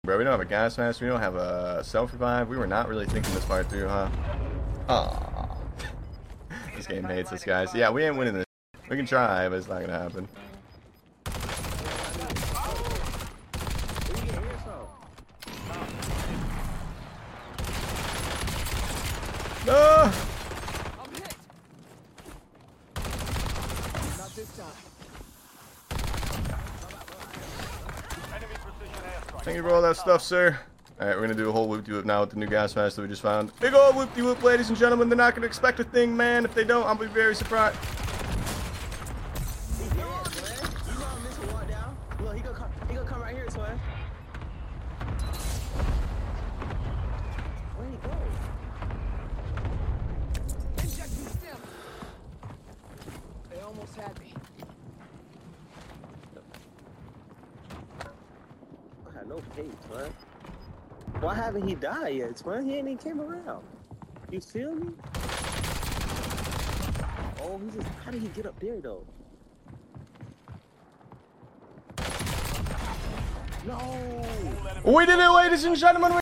Bro, we don't have a gas mask. We don't have a self-revive. We were not really thinking this far through, huh? Aww. This game hates us, guys. Yeah, we ain't winning this. We can try, but it's not gonna happen. No! Thank you for all that stuff, sir. Alright, we're gonna do a whole whoop-de-whoop now with the new gas mask that we just found. Big old whoop-de-whoop, ladies and gentlemen. They're not gonna expect a thing, man. If they don't, I'll be very surprised. He gonna come right here, twin. Where'd he go? Injecting stim. They almost had me. I had no faith, man. Why haven't he died yet, man? He ain't even came around. You feel me? Oh, he just. How did he get up there though? No. We did it, ladies and gentlemen.